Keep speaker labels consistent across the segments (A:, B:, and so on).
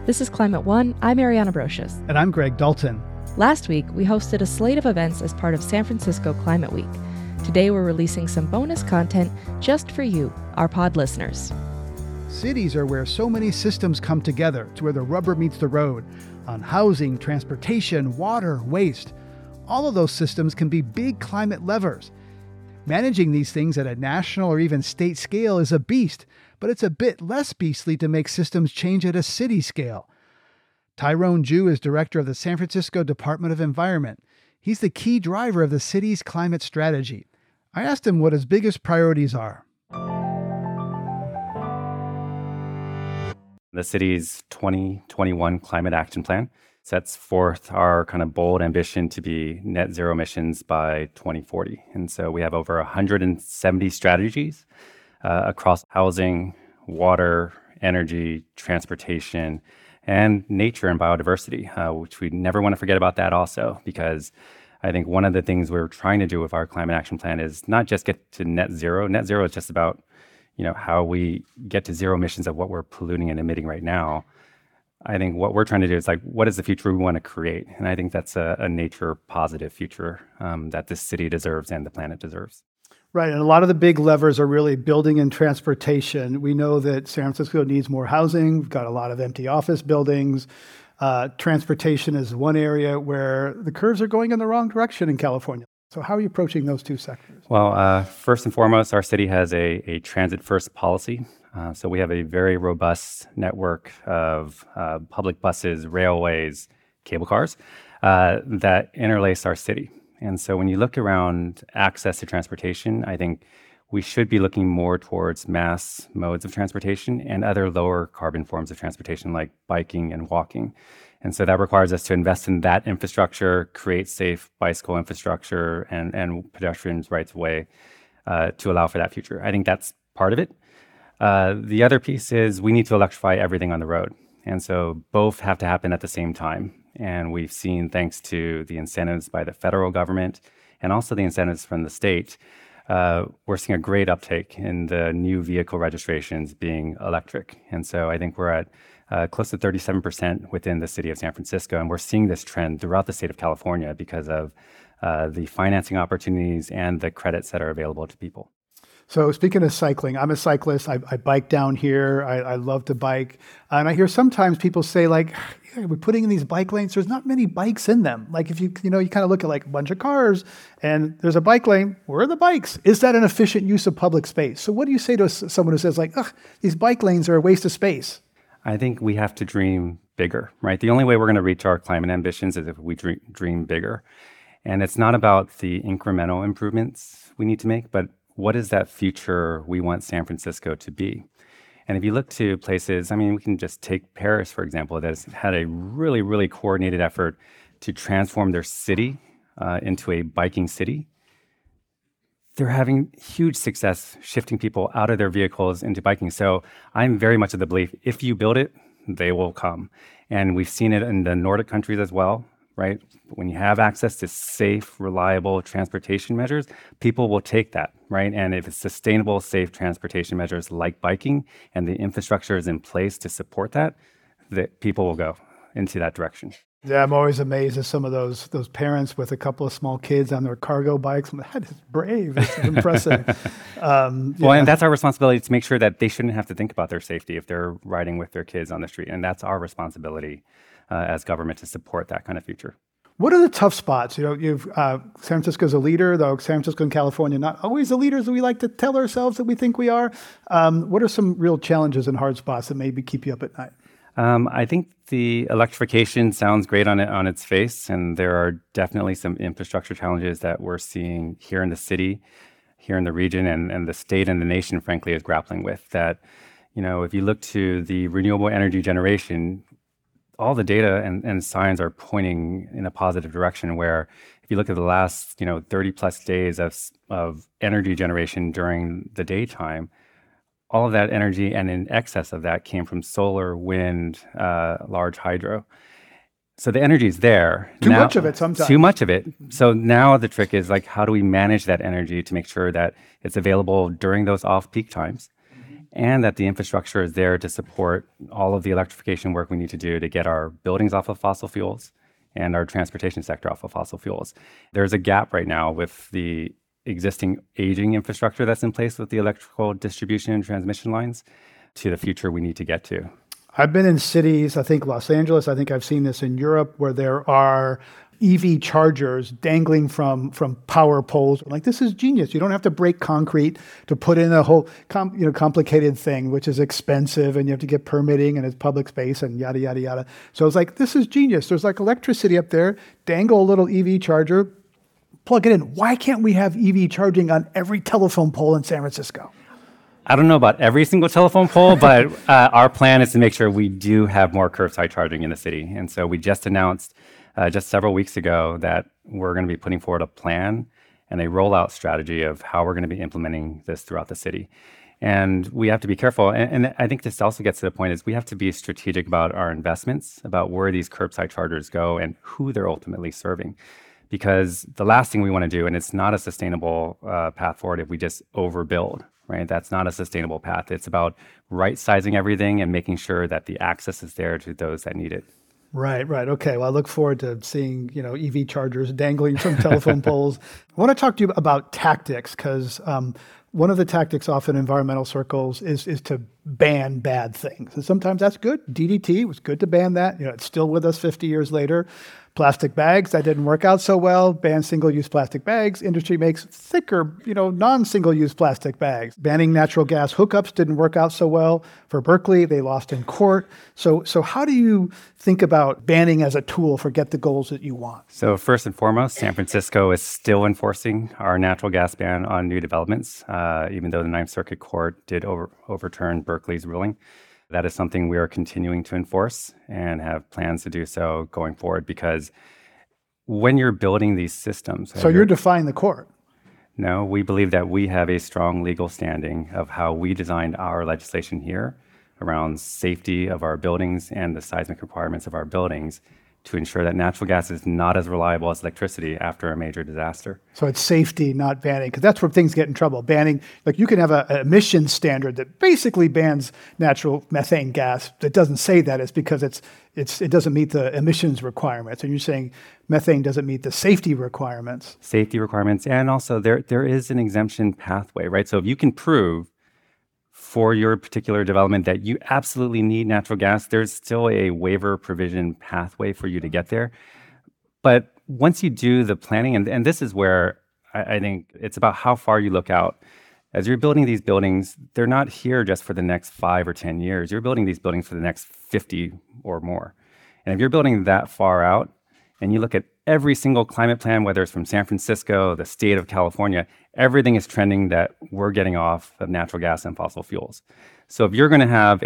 A: This is Climate One. I'm Ariana Brocious.
B: And I'm Greg Dalton.
A: Last week, we hosted a slate of events as part of San Francisco Climate Week. Today, we're releasing some bonus content just for you, our pod listeners.
B: Cities are where so many systems come together. It's where the rubber meets the road on housing, transportation, water, waste. All of those systems can be big climate levers. Managing these things at a national or even state scale is a beast, but it's a bit less beastly to make systems change at a city scale. Tyrone Jew is director of the San Francisco Department of Environment. He's the key driver of the city's climate strategy. I asked him what his biggest priorities are.
C: The city's 2021 Climate Action Plan sets forth our kind of bold ambition to be net zero emissions by 2040. And so we have over 170 strategies across housing, water, energy, transportation, and nature and biodiversity, which we never want to forget about that also, because I think one of the things we're trying to do with our climate action plan is not just get to net zero. Net zero is just about, how we get to zero emissions of what we're polluting and emitting right now. I think what we're trying to do is what is the future we want to create? And I think that's a nature positive future that this city deserves and the planet deserves.
B: Right, and a lot of the big levers are really building and transportation. We know that San Francisco needs more housing. We've got a lot of empty office buildings. Transportation is one area where the curves are going in the wrong direction in California. So how are you approaching those two sectors?
C: Well, first and foremost, our city has a transit-first policy. So we have a very robust network of public buses, railways, cable cars that interlace our city. And so when you look around access to transportation, I think we should be looking more towards mass modes of transportation and other lower carbon forms of transportation like biking and walking. And so that requires us to invest in that infrastructure, create safe bicycle infrastructure and pedestrians' rights of way to allow for that future. I think that's part of it. The other piece is we need to electrify everything on the road. And so both have to happen at the same time. And we've seen, thanks to the incentives by the federal government and also the incentives from the state, we're seeing a great uptake in the new vehicle registrations being electric. And so I think we're at close to 37% within the city of San Francisco. And we're seeing this trend throughout the state of California because of the financing opportunities and the credits that are available to people.
B: So speaking of cycling, I'm a cyclist. I bike down here. I love to bike. And I hear sometimes people say we're putting in these bike lanes. There's not many bikes in them. Like if you kind of look at a bunch of cars and there's a bike lane, where are the bikes? Is that an efficient use of public space? So what do you say to someone who says these bike lanes are a waste of space?
C: I think we have to dream bigger, right? The only way we're going to reach our climate ambitions is if we dream bigger. And it's not about the incremental improvements we need to make, but what is that future we want San Francisco to be? And if you look to places, we can just take Paris, for example, that has had a really, really coordinated effort to transform their city into a biking city. They're having huge success shifting people out of their vehicles into biking. So I'm very much of the belief, if you build it, they will come. And we've seen it in the Nordic countries as well, right? When you have access to safe, reliable transportation measures, people will take that, right? And if it's sustainable, safe transportation measures like biking and the infrastructure is in place to support that, people will go into that direction.
B: Yeah, I'm always amazed at some of those parents with a couple of small kids on their cargo bikes. That is brave. It's impressive.
C: Well, and that's our responsibility to make sure that they shouldn't have to think about their safety if they're riding with their kids on the street. And that's our responsibility as government to support that kind of future.
B: What are the tough spots? You've San Francisco's a leader, though San Francisco and California not always the leaders that we like to tell ourselves that we think we are. What are some real challenges and hard spots that maybe keep you up at night?
C: I think the electrification sounds great on its face, and there are definitely some infrastructure challenges that we're seeing here in the city, here in the region, and the state and the nation, frankly, is grappling with. That, if you look to the renewable energy generation, all the data and signs are pointing in a positive direction, where if you look at the last 30 plus days of energy generation during the daytime, all of that energy and in excess of that came from solar, wind, large hydro. So the energy is there.
B: Too much of it sometimes.
C: Too much of it. So now the trick is how do we manage that energy to make sure that it's available during those off-peak times and that the infrastructure is there to support all of the electrification work we need to do to get our buildings off of fossil fuels and our transportation sector off of fossil fuels. There's a gap right now with the existing aging infrastructure that's in place with the electrical distribution and transmission lines to the future we need to get to.
B: I've been in cities, I think Los Angeles, I think I've seen this in Europe, where there are EV chargers dangling from power poles. Like, this is genius. You don't have to break concrete to put in a whole complicated thing, which is expensive, and you have to get permitting, and it's public space, and yada, yada, yada. So it's like, this is genius. There's like electricity up there. Dangle a little EV charger, plug it in. Why can't we have EV charging on every telephone pole in San Francisco?
C: I don't know about every single telephone pole, but our plan is to make sure we do have more curbside charging in the city. And so we just announced just several weeks ago that we're going to be putting forward a plan and a rollout strategy of how we're going to be implementing this throughout the city. And we have to be careful. And I think this also gets to the point is we have to be strategic about our investments, about where these curbside chargers go and who they're ultimately serving. Because the last thing we want to do, and it's not a sustainable path forward if we just overbuild, right? That's not a sustainable path. It's about right-sizing everything and making sure that the access is there to those that need it.
B: Right. Okay. Well, I look forward to seeing, EV chargers dangling from telephone poles. I want to talk to you about tactics, because one of the tactics often in environmental circles is to ban bad things. And sometimes that's good. DDT was good to ban that. It's still with us 50 years later. Plastic bags, that didn't work out so well. Ban single-use plastic bags. Industry makes thicker, non-single-use plastic bags. Banning natural gas hookups didn't work out so well. For Berkeley, they lost in court. So how do you think about banning as a tool for get the goals that you want?
C: So first and foremost, San Francisco is still enforcing our natural gas ban on new developments, even though the Ninth Circuit Court did overturn Berkeley's ruling. That is something we are continuing to enforce and have plans to do so going forward, because when you're building these systems...
B: So you're defying the court?
C: No, we believe that we have a strong legal standing of how we designed our legislation here around safety of our buildings and the seismic requirements of our buildings to ensure that natural gas is not as reliable as electricity after a major disaster.
B: So it's safety, not banning, because that's where things get in trouble. Banning, like you can have an emission standard that basically bans natural methane gas. That doesn't say that. It's because it doesn't meet the emissions requirements. And you're saying methane doesn't meet the safety requirements.
C: Safety requirements, and also there is an exemption pathway, right? So if you can prove for your particular development that you absolutely need natural gas, there's still a waiver provision pathway for you to get there. But once you do the planning, and this is where I think it's about how far you look out. As you're building these buildings, they're not here just for the next 5 or 10 years. You're building these buildings for the next 50 or more. And if you're building that far out, and you look at every single climate plan, whether it's from San Francisco, the state of California, everything is trending that we're getting off of natural gas and fossil fuels. So if you're going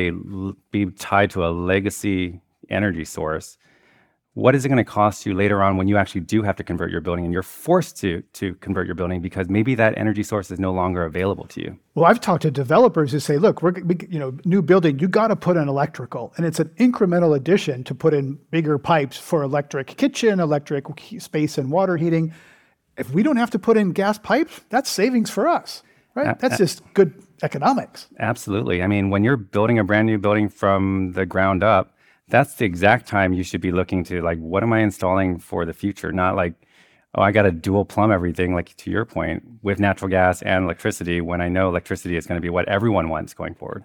C: to be tied to a legacy energy source, what is it going to cost you later on when you actually do have to convert your building and you're forced to convert your building because maybe that energy source is no longer available to you?
B: Well, I've talked to developers who say, look, new building, you got to put in electrical. And it's an incremental addition to put in bigger pipes for electric kitchen, electric space and water heating. If we don't have to put in gas pipes, that's savings for us, right? That's just good economics.
C: Absolutely. I mean, when you're building a brand new building from the ground up, that's the exact time you should be looking to, like, what am I installing for the future? Not like, oh, I got to dual plumb everything, like to your point, with natural gas and electricity, when I know electricity is going to be what everyone wants going forward.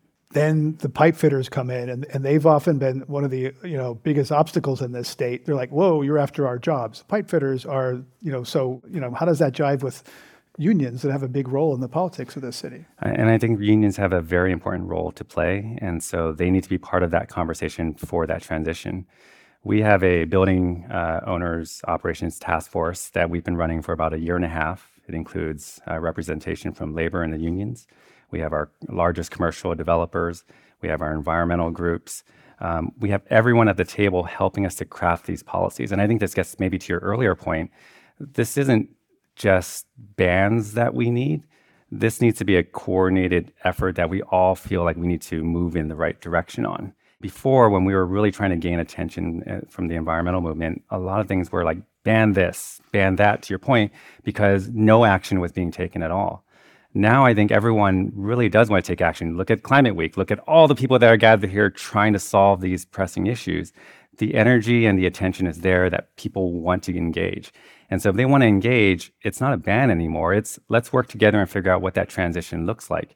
B: Then the pipe fitters come in, and they've often been one of the biggest obstacles in this state. They're like, whoa, you're after our jobs. Pipe fitters are, so how does that jive with unions that have a big role in the politics of this city?
C: And I think unions have a very important role to play, and so they need to be part of that conversation for that transition. We have a building owners operations task force that we've been running for about a year and a half. It includes representation from labor and the unions. We have our largest commercial developers. We have our environmental groups. We have everyone at the table helping us to craft these policies. And I think this gets maybe to your earlier point. This isn't just bans that we need. This needs to be a coordinated effort that we all feel like we need to move in the right direction on. Before, when we were really trying to gain attention from the environmental movement, a lot of things were like, ban this, ban that, to your point, because no action was being taken at all. Now I think everyone really does want to take action. Look at Climate Week. Look at all the people that are gathered here trying to solve these pressing issues. The energy and the attention is there that people want to engage. And so if they want to engage, it's not a ban anymore. It's let's work together and figure out what that transition looks like.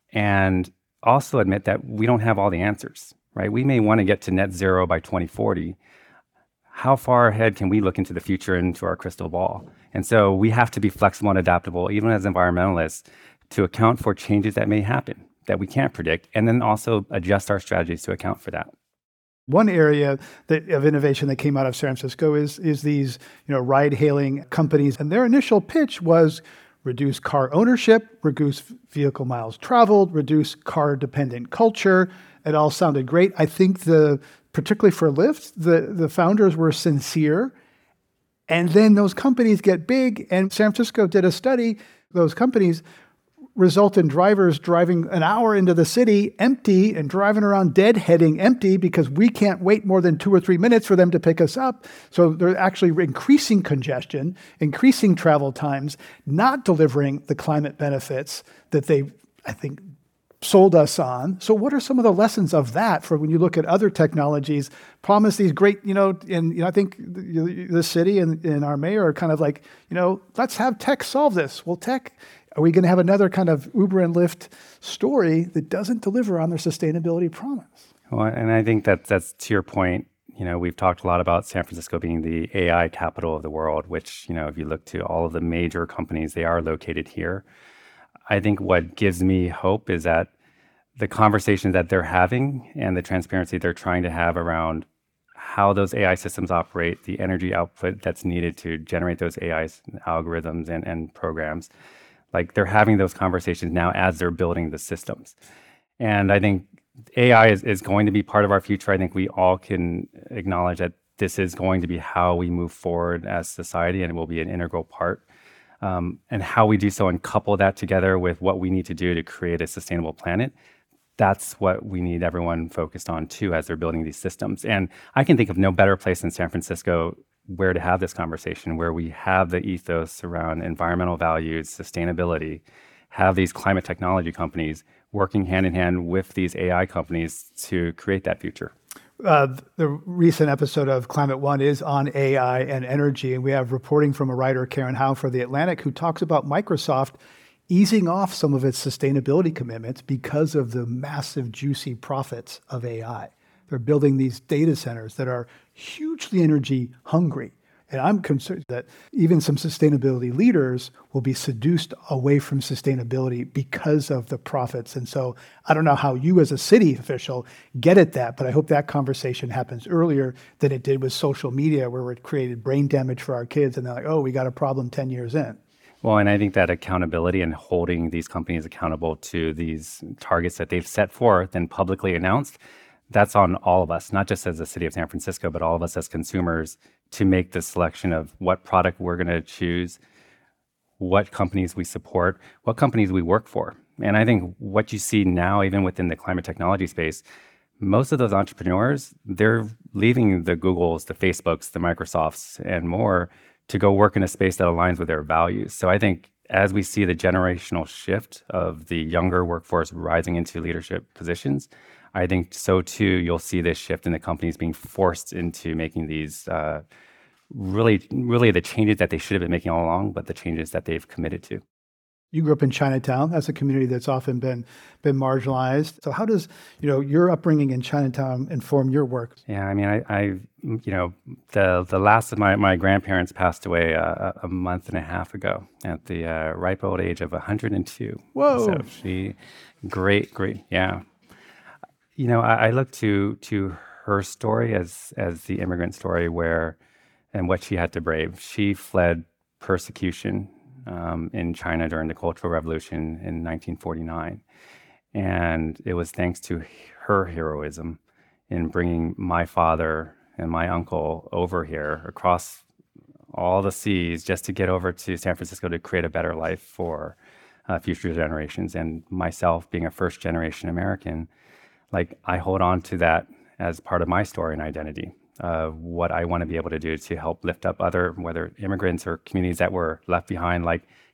C: And also admit that we don't have all the answers, right? We may want to get to net zero by 2040. How far ahead can we look into the future, into our crystal ball? And so we have to be flexible and adaptable, even as environmentalists, to account for changes that may happen that we can't predict, and then also adjust our strategies to account for that.
B: One area of innovation that came out of San Francisco is these ride-hailing companies, and their initial pitch was reduce car ownership, reduce vehicle miles traveled, reduce car-dependent culture. It all sounded great. I think particularly for Lyft, the founders were sincere. And then those companies get big, and San Francisco did a study. Those companies result in drivers driving an hour into the city empty and driving around deadheading empty because we can't wait more than 2 or 3 minutes for them to pick us up. So they're actually increasing congestion, increasing travel times, not delivering the climate benefits that they, I think, sold us on. So what are some of the lessons of that for when you look at other technologies, promise these great, I think the city and our mayor are kind of like, let's have tech solve this. Well, tech, are we going to have another kind of Uber and Lyft story that doesn't deliver on their sustainability promise?
C: Well, and I think that's to your point. We've talked a lot about San Francisco being the AI capital of the world, which, if you look to all of the major companies, they are located here. I think what gives me hope is that the conversations that they're having and the transparency they're trying to have around how those AI systems operate, the energy output that's needed to generate those AI algorithms and programs, like they're having those conversations now as they're building the systems. And I think AI is going to be part of our future. I think we all can acknowledge that this is going to be how we move forward as society, and it will be an integral part. And how we do so and couple that together with what we need to do to create a sustainable planet, that's what we need everyone focused on too as they're building these systems. And I can think of no better place than San Francisco where to have this conversation, where we have the ethos around environmental values, sustainability, have these climate technology companies working hand in hand with these AI companies to create that future.
B: The recent episode of Climate One is on AI and energy, and we have reporting from a writer, Karen Howe, for The Atlantic, who talks about Microsoft easing off some of its sustainability commitments because of the massive, juicy profits of AI. They're building these data centers that are hugely energy hungry. And I'm concerned that even some sustainability leaders will be seduced away from sustainability because of the profits. And so I don't know how you as a city official get at that, but I hope that conversation happens earlier than it did with social media, where it created brain damage for our kids. And they're like, oh, we got a problem 10 years in.
C: Well, and I think that accountability and holding these companies accountable to these targets that they've set forth and publicly announced, that's on all of us, not just as the city of San Francisco, but all of us as consumers, to make the selection of what product we're going to choose, what companies we support, what companies we work for. And I think what you see now, even within the climate technology space, most of those entrepreneurs, they're leaving the Googles, the Facebooks, the Microsofts, and more to go work in a space that aligns with their values. So I think as we see the generational shift of the younger workforce rising into leadership positions, I think so too, you'll see this shift in the companies being forced into making these really the changes that they should have been making all along, but the changes that they've committed to.
B: You grew up in Chinatown. That's a community that's often been marginalized. So how does your upbringing in Chinatown inform your work?
C: Yeah, I mean, the last of my grandparents passed away a month and a half ago at the ripe old age of 102.
B: Whoa!
C: So great, yeah. I look to her story as the immigrant story and what she had to brave. She fled persecution in China during the Cultural Revolution in 1949. And it was thanks to her heroism in bringing my father and my uncle over here across all the seas just to get over to San Francisco to create a better life for future generations. And myself, being a first-generation American, I hold on to that as part of my story and identity. What I want to be able to do to help lift up other, whether immigrants or communities that were left behind, like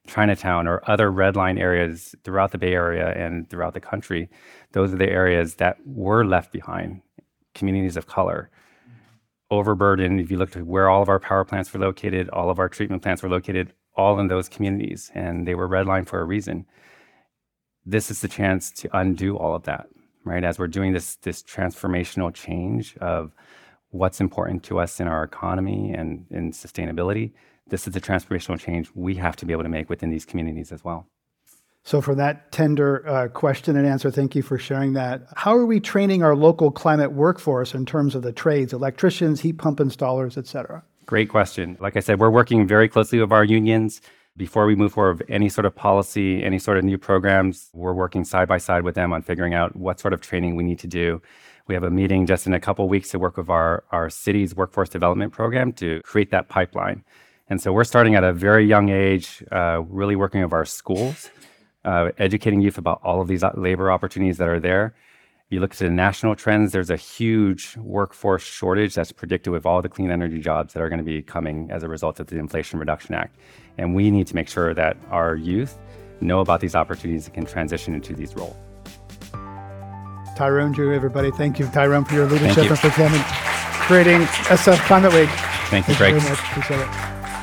C: Chinatown, or other red line areas throughout the Bay Area and throughout the country, those are the areas that were left behind, communities of color. Overburdened, if you looked at where all of our power plants were located, all of our treatment plants were located, all in those communities, and they were redlined for a reason. This is the chance to undo all of that, right? As we're doing this transformational change of what's important to us in our economy and in sustainability, this is the transformational change we have to be able to make within these communities as well.
B: So for that tender question and answer, thank you for sharing that. How are we training our local climate workforce in terms of the trades, electricians, heat pump installers, et cetera?
C: Great question. Like I said, we're working very closely with our unions. Before we move forward with any sort of policy, any sort of new programs, we're working side by side with them on figuring out what sort of training we need to do. We have a meeting just in a couple of weeks to work with our city's workforce development program to create that pipeline. And so we're starting at a very young age, really working with our schools, educating youth about all of these labor opportunities that are there. You look at the national trends, there's a huge workforce shortage that's predicted with all the clean energy jobs that are going to be coming as a result of the Inflation Reduction Act. And we need to make sure that our youth know about these opportunities and can transition into these roles.
B: Tyrone Ju, everybody. Thank you, Tyrone, for your leadership and for creating SF Climate Week.
C: Thank you, Greg.
B: Very much. Appreciate it.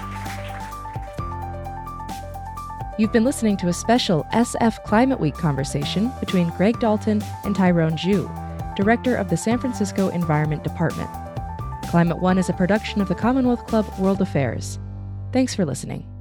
A: You've been listening to a special SF Climate Week conversation between Greg Dalton and Tyrone Ju, Director of the San Francisco Environment Department. Climate One is a production of the Commonwealth Club World Affairs. Thanks for listening.